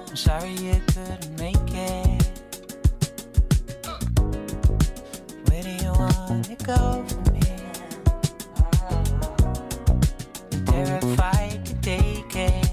I'm sorry you couldn't make it. Where do you want to go from here? Terrified to take it.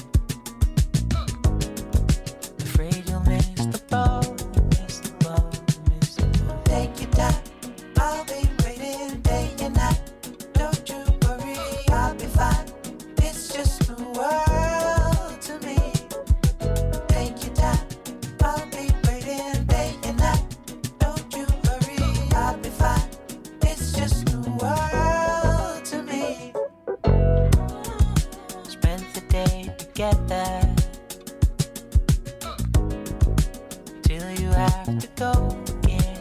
Afraid you'll miss the boat, miss the boat, miss the boat. Take your time, I'll be waiting day and night. Don't you worry, I'll be fine. It's just the world to me. Take your time, I'll be waiting day and night. Don't you worry, I'll be fine. It's just the world to me. Spend the day together till you have to go again.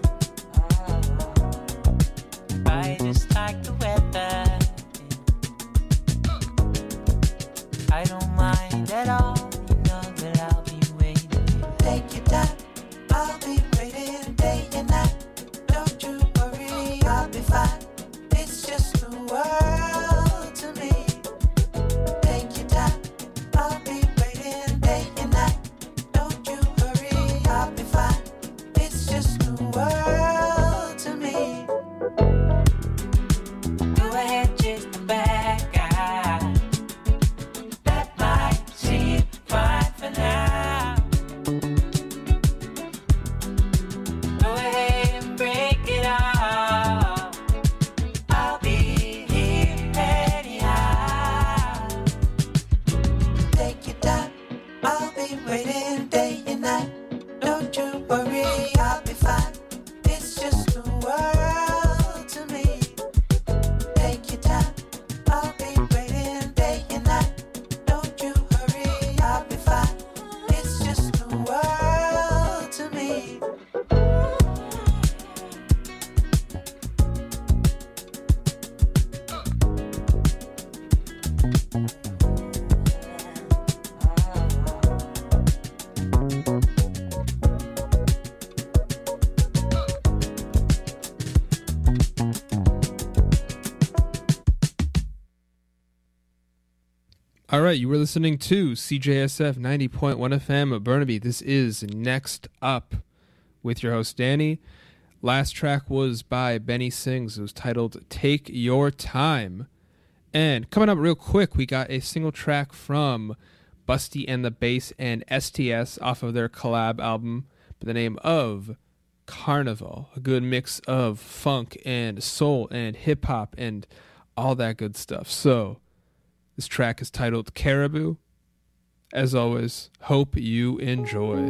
I just like the weather. I don't mind at all. You know that I'll be waiting. Take your time, I'll be waiting day and night. Don't you worry, I'll be fine. It's just the world to me. Take your time, I'll be waiting day and night. Don't you worry, I'll be fine. It's just the world to me. Go ahead, chase the bad guy. That might seem fine for now. Go ahead and break it off. I'll be here anyhow. Take your time, I'll be waiting day and night. Don't you worry, I'll be fine. It's just the world to me. Take your time, I'll be waiting day and night. Don't you hurry, I'll be fine. It's just the world to me. All right, you were listening to CJSF 90.1 FM of Burnaby. This is Next Up with your host, Danny. Last track was by Benny Sings. It was titled Take Your Time. And coming up real quick, we got a single track from Busty and the Bass and STS off of their collab album by the name of Carnival. A good mix of funk and soul and hip-hop and all that good stuff. So this track is titled Caribou. As always, hope you enjoy.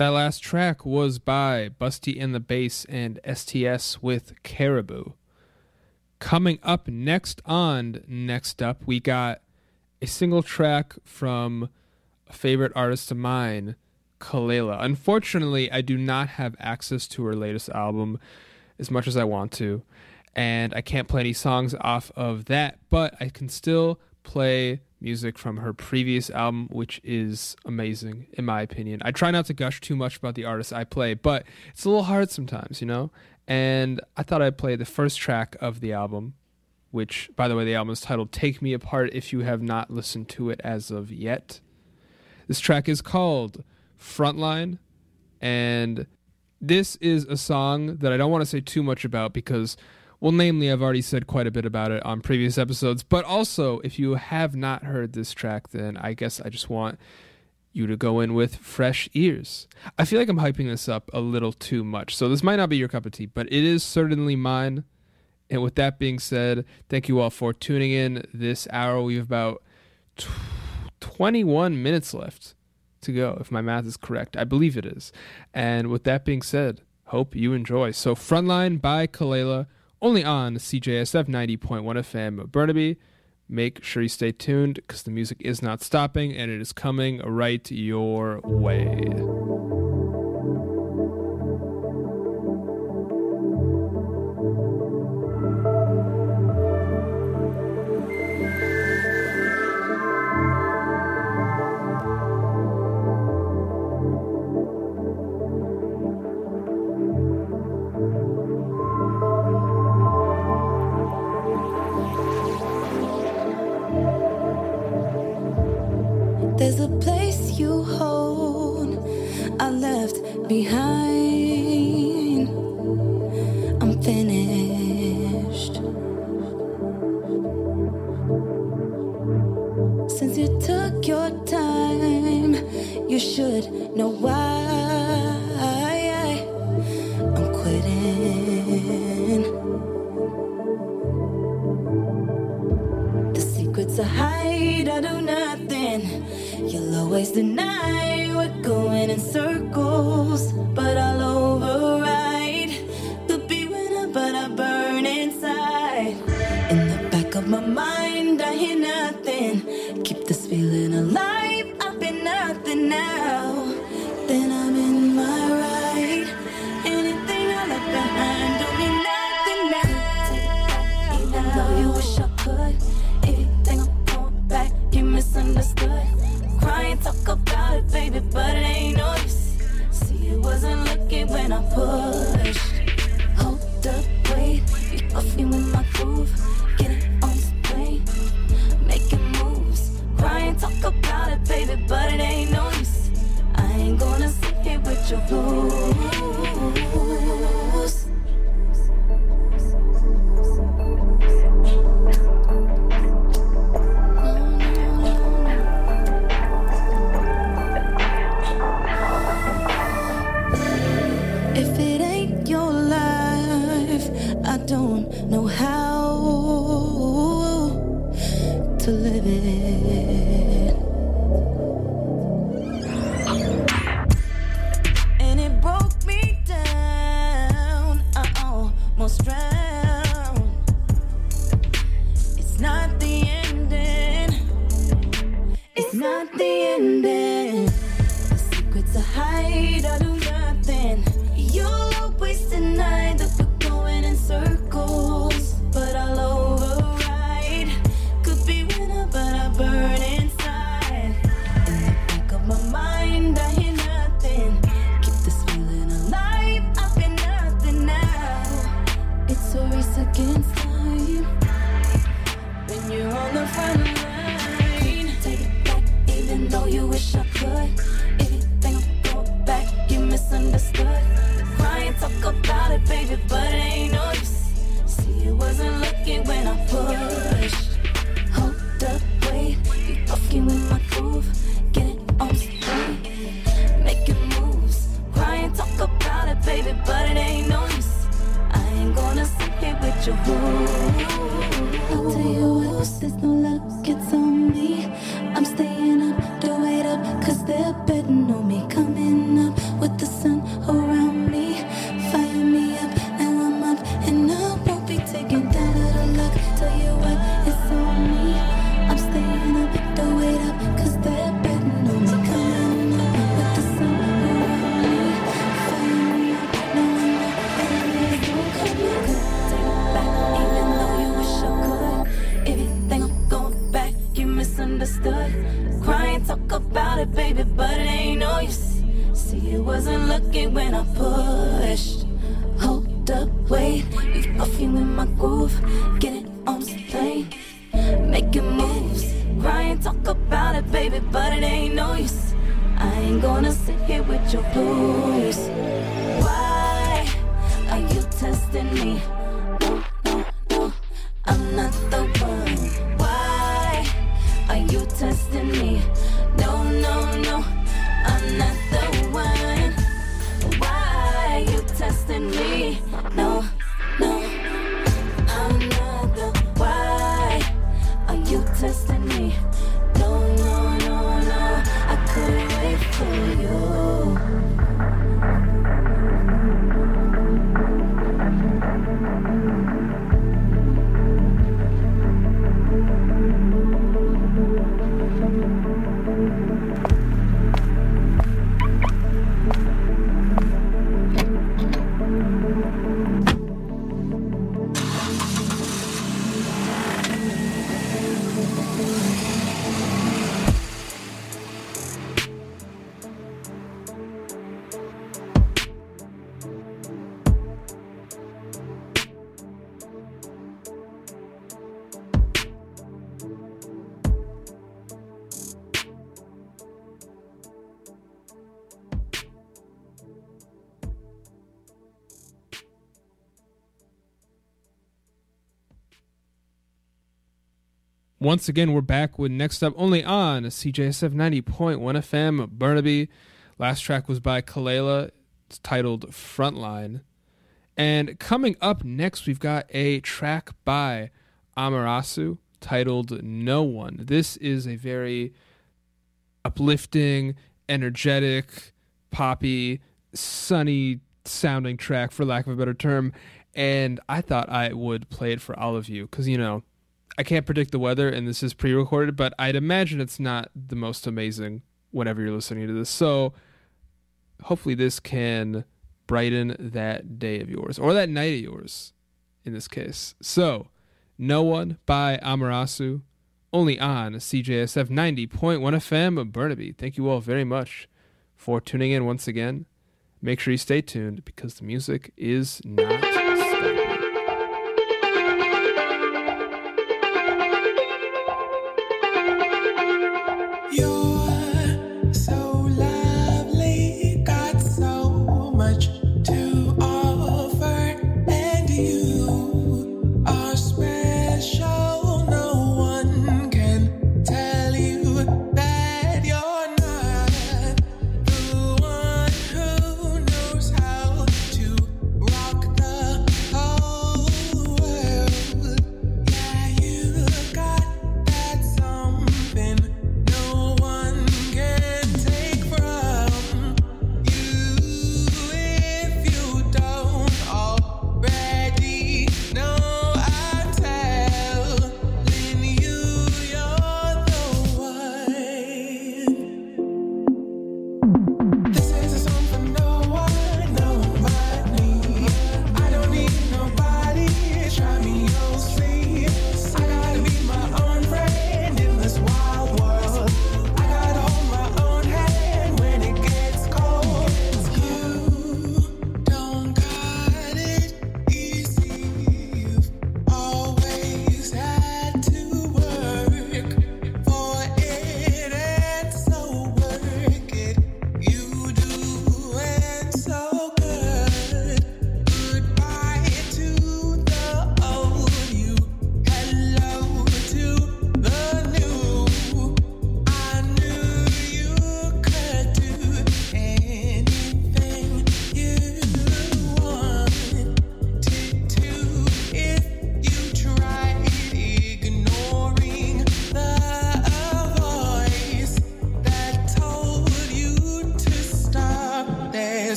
That last track was by Busty and the Bass and STS with Caribou. Coming up next, we got a single track from a favorite artist of mine, Kelela. Unfortunately, I do not have access to her latest album as much as I want to, and I can't play any songs off of that, but I can still play music from her previous album, which is amazing, in my opinion. I try not to gush too much about the artists I play, but it's a little hard sometimes, you know? And I thought I'd play the first track of the album, which, by the way, the album is titled Take Me Apart if you have not listened to it as of yet. This track is called Frontline, and this is a song that I don't want to say too much about because, well, namely, I've already said quite a bit about it on previous episodes, but also, if you have not heard this track, then I guess I just want you to go in with fresh ears. I feel like I'm hyping this up a little too much, so this might not be your cup of tea, but it is certainly mine. And with that being said, thank you all for tuning in this hour. We have about 21 minutes left to go, if my math is correct. I believe it is. And with that being said, hope you enjoy. So Frontline by Kelela, only on CJSF 90.1 FM Burnaby. Make sure you stay tuned because the music is not stopping and it is coming right your way. There's a place you hold I left behind. I'm finished. Since you took your time, you should know why. I'm quitting. The secrets I hide, I do nothing. You'll always deny we're going in circles, but I'll override. Could be winner, but I burn inside. In the back of my mind, I hear nothing. Keep this feeling alive. I've been nothing now. Then I'm in my right. Anything I left behind don't mean nothing now. Even though you wish I could, everything I want back, you misunderstood. Crying, talk about it, baby, but it ain't no use. See, it wasn't looking when I pushed. Hold up, wait, you off me with my groove. Get it on display, making moves. Crying, talk about it, baby, but it ain't no use. I ain't gonna sit here with your blues. If it ain't your life, I don't know how to live it. And it broke me down, I almost drowned. It's not the ending. It's not the ending. The secrets I hide, I do nothing. You'll always deny that we're going in circles, but I'll override. Could be winner, but I burn inside. In the back of my mind, I hear nothing. Keep this feeling alive. I've been nothing now. It's a race against time. When you're on the front line, take it back, even though you wish I baby, but it ain't no use. See, you wasn't looking when I pushed. Hold up, wait, leave off you in my groove. Get it on plane, making moves. Cry and talk about it, baby, but it ain't no use. I ain't gonna sit here with your blues. Why are you testing me? No, no, no, I'm not the one. Why are you testing me? No, no, no, I'm not the one. Why are you testing me? No, no, I'm not the. Why are you testing me? No, no, no, no, I couldn't wait for you. Once again, we're back with Next Up, only on CJSF 90.1 FM, Burnaby. Last track was by Kalela. It's titled Frontline. And coming up next, we've got a track by Amarasu titled No One. This is a very uplifting, energetic, poppy, sunny sounding track, for lack of a better term. And I thought I would play it for all of you because, you know, I can't predict the weather, and this is pre-recorded, but I'd imagine it's not the most amazing whenever you're listening to this. So hopefully this can brighten that day of yours, or that night of yours in this case. So, No One by Amarasu, only on CJSF 90.1 FM Burnaby. Thank you all very much for tuning in once again. Make sure you stay tuned because the music is not stopping. You're so lovely, got so much to offer, and you are special. No one can tell you that you're not the one who knows how to rock the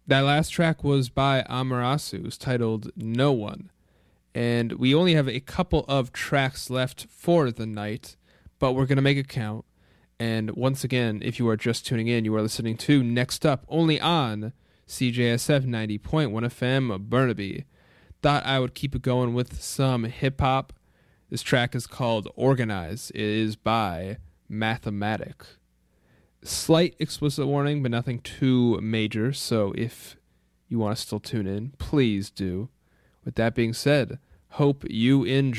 That last track was by Amarasu. It was titled No One. And we only have a couple of tracks left for the night, but we're going to make it count. And once again, if you are just tuning in, you are listening to Next Up, only on CJSF 90.1 FM Burnaby. Thought I would keep it going with some hip-hop. This track is called Organize. It is by Mathematic. Slight explicit warning, but nothing too major, so if you want to still tune in, please do. With that being said, hope you enjoy.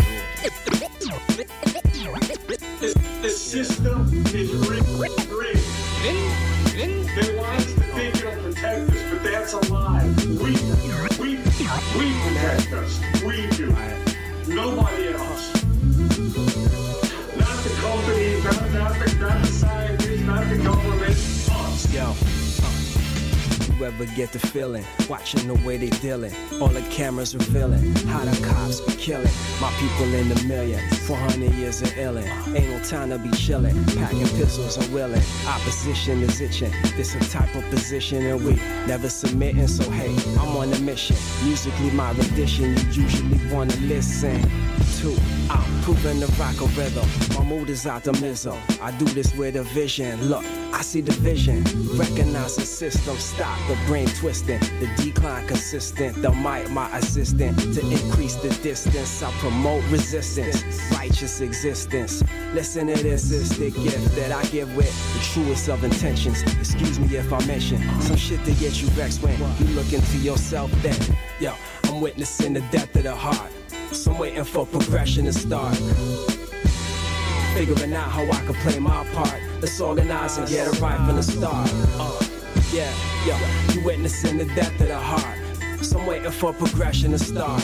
The system is rigged. They want us to think it'll protect us, but that's a lie. We protect us. We do. Nobody else. Not the companies, not the scientists, not the government. Us. Yo. You ever get the feeling, watching the way they dealing, all the cameras revealing, how the cops be killing, my people in the million, 400 years of illin', ain't no time to be chillin', packing pistols and willing, opposition is itching, this a type of position and we never submitting, so hey, I'm on a mission, musically my rendition, you usually wanna listen to, I'm proving the rock a rhythm, my mood is optimism, I do this with a vision, look, I see the vision, recognize the system, stop the brain twisting, the decline consistent, the mic my assistant, to increase the distance, I promote resistance, righteous existence, listen to this is the gift that I give with the truest of intentions, excuse me if I mention, some shit that get you vexed when you look into yourself then, yo, I'm witnessing the death of the heart, so I'm waiting for progression to start, figuring out how I can play my part, let's organize and get it right from the start, yeah, yo, you witnessing the death of the heart, so I'm waiting for progression to start,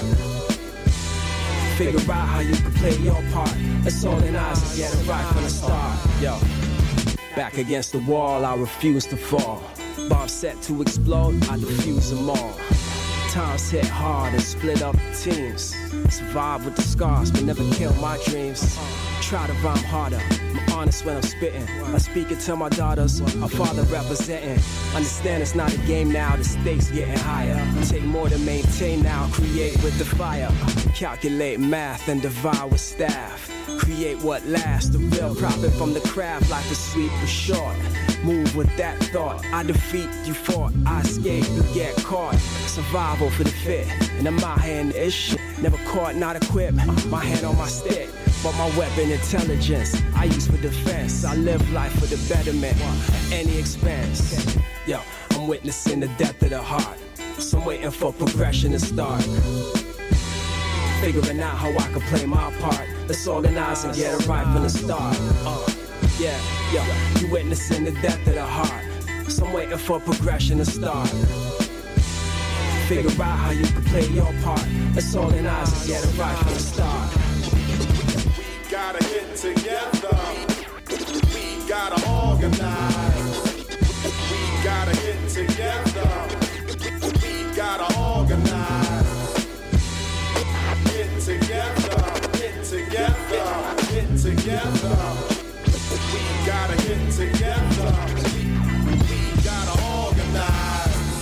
figure out how you can play your part, let's organize and get it right from the start, yo, back against the wall, I refuse to fall, bomb set to explode, I defuse them all, times hit hard and split up teams, survive with the scars but never kill my dreams, try to rhyme harder, I'm honest when I'm spitting, I speak it to my daughters, a father representing, understand it's not a game now, the stakes getting higher, take more to maintain now, create with the fire, calculate math and divide with staff, create what lasts, the real profit from the craft, life is sweet but short, move with that thought, I defeat, you fought, I escape, you get caught, survival for the fit, and in my hand is shit, never caught, not equipped, my hand on my stick, but my weapon intelligence, I use for defense, I live life for the betterment, at any expense, yo, I'm witnessing the death of the heart, so I'm waiting for progression to start, figuring out how I can play my part, let's organize and get it right from the start, yeah, yo, you witnessing the death of the heart, so I'm waiting for progression to start, figure out how you can play your part, let's organize and get it right from the start. We gotta get together. We gotta organize. We gotta get together. We gotta organize. Get together. Get together. Get together. We gotta get together. We gotta organize.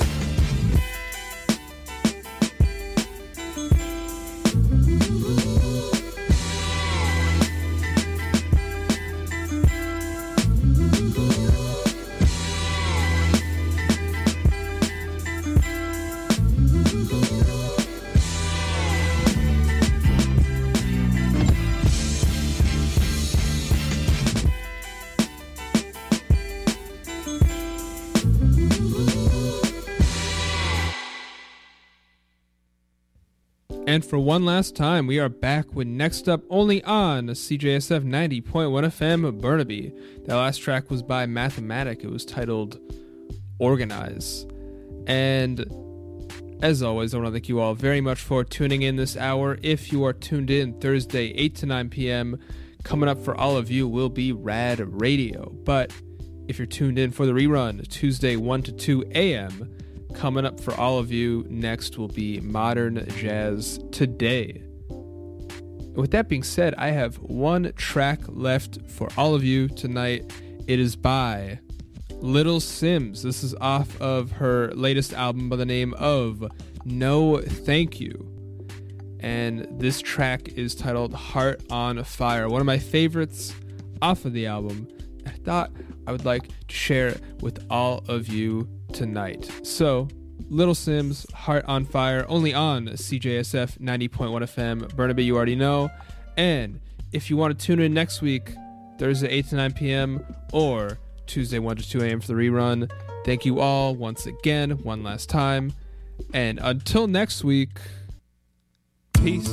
And for one last time, we are back with Next Up, only on CJSF 90.1 FM Burnaby. That last track was by Mathematic. It was titled Organize. And as always, I want to thank you all very much for tuning in this hour. If you are tuned in Thursday, 8 to 9 p.m., coming up for all of you will be Rad Radio. But if you're tuned in for the rerun, Tuesday, 1 to 2 a.m., coming up for all of you next will be Modern Jazz Today. With that being said, I have one track left for all of you tonight. It is by Little Sims. This is off of her latest album by the name of No Thank You. And this track is titled Heart on Fire, one of my favorites off of the album. I thought I would like to share it with all of you tonight. So, Little Sims, Heart on Fire, only on CJSF 90.1 FM. Burnaby, you already know. And if you want to tune in next week, Thursday 8 to 9 p.m. or Tuesday 1 to 2 a.m. for the rerun, thank you all once again, one last time. And until next week, peace.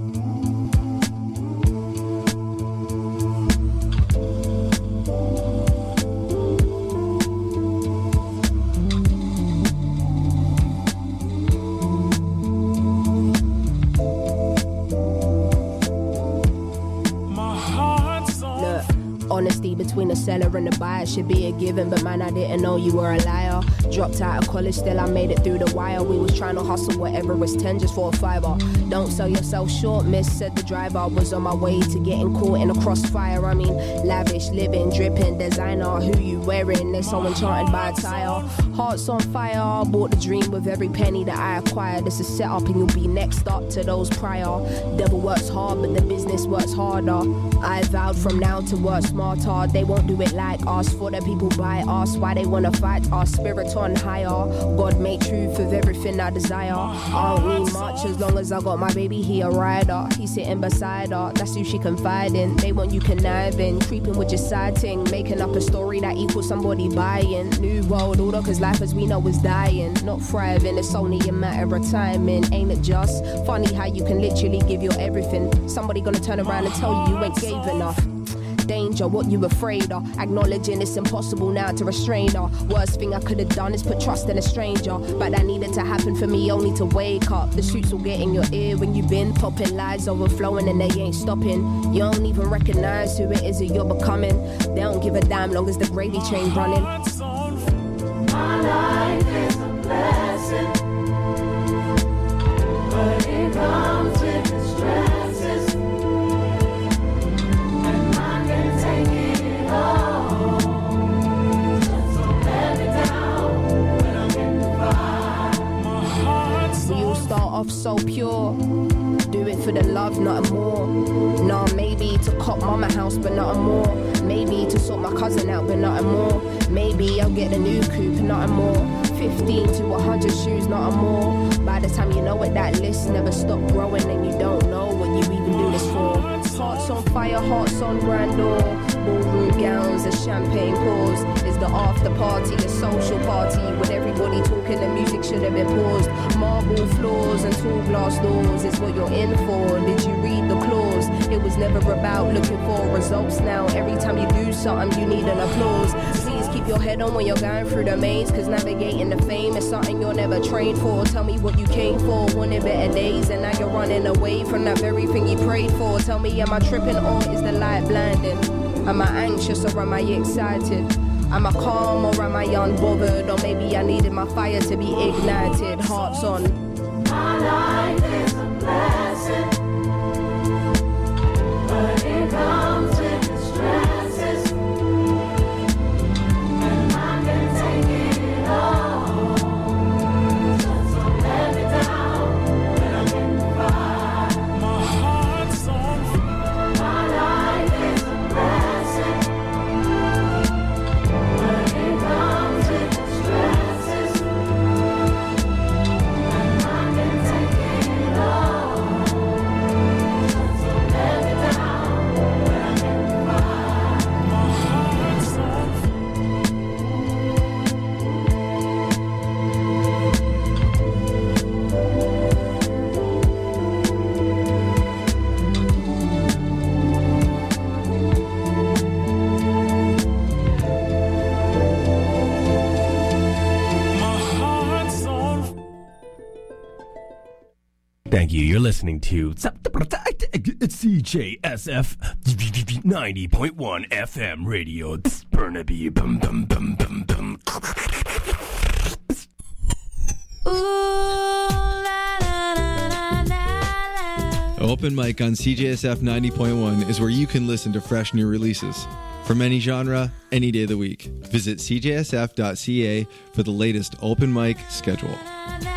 Honesty between the seller and the buyer should be a given, but man, I didn't know you were a liar. Dropped out of college, still I made it through the wire. We was trying to hustle whatever is 10 just for a fiver. Don't sell yourself short, miss, said the driver. Was on my way to getting caught in a crossfire. I mean, lavish, living, dripping, designer. Who you wearing? They so enchanted by attire. Hearts on fire, bought the dream with every penny that I acquired. This is set up and you'll be next up to those prior. Devil works hard, but the business works harder. I vowed from now to work smarter. They won't do it like us, for the people by us. Why they wanna fight our spirit on higher? God made truth of everything I desire. I don't need much as long as I got my baby, he a rider. He's sitting beside her, that's who she confide in. They want you conniving, creeping with your side ting, making up a story that equals somebody buying. New world order, cause life as we know is dying, not thriving. It's only a matter of timing, ain't it just funny how you can literally give your everything? Somebody gonna turn around and tell you you ain't gave enough. Danger, what you afraid of? Acknowledging it's impossible now to restrain her. Worst thing I could have done is put trust in a stranger, but that needed to happen for me only to wake up. The suits will get in your ear when you've been popping, lies overflowing and they ain't stopping. You don't even recognize who it is that you're becoming. They don't give a damn long as the gravy train running. My life is a blessing, but it comes with the stresses. Start off so pure, do it for the love, nothing more. Nah, maybe to cop mama house, but nothing more. Maybe to sort my cousin out, but nothing more. Maybe I'll get a new coupe, nothing more. 15 to 100 shoes, nothing more. By the time you know it, that list never stop growing, and you don't know what you even do this for. Hearts on fire, hearts on grandeur. Ballroom gowns and champagne pours. Is the after party a social party with everybody talking? The music should have been paused. Marble floors and tall glass doors is what you're in for. Did you read the clause? It was never about looking for results. Now every time you do something, you need an applause. Please keep your head on when you're going through the maze, cause navigating the fame is something you're never trained for. Tell me what you came for, wanted better days, and now you're running away from that very thing you prayed for. Tell me, am I tripping or is the light blinding? Am I anxious or am I excited? Am I calm or am I unbothered? Or maybe I needed my fire to be ignited. Hearts on. My life is a blessing, but it comes with the stresses, and I can take it all. So let me down when I'm in the fire. My heart's on fire. My life is a blessing, but it comes with the stresses, and I can take it all. So let me down when I'm in the fire. My heart's on fire. My heart's on fire. Thank you. You're listening to CJSF 90.1 FM radio. Burnaby. Bum, bum, bum, bum, bum. Open mic on CJSF 90.1 is where you can listen to fresh new releases. From any genre, any day of the week. Visit cjsf.ca for the latest open mic schedule. Na, na,